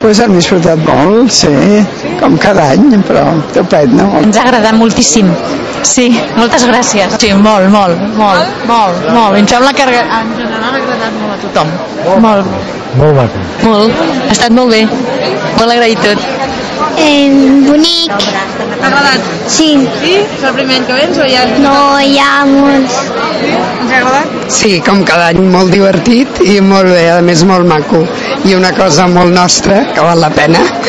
Pues hem disfrutat molt, sí, com cada any, però estupendo. Ens ha agradat moltíssim. Sí, moltes gràcies. Sí, molt. Em sembla que en general ha agradat molt a tothom. Molt. Molt maco. Molt. Ha estat molt bé. Molt agraït tot. Bonic. T'ha agradat? Sí. Sí? És el primer any que vens o ja... No, hi ha molts. Ens ha agradat? Sí, com cada any, molt divertit i molt bé, a més molt maco. I una cosa molt nostra, que val la pena.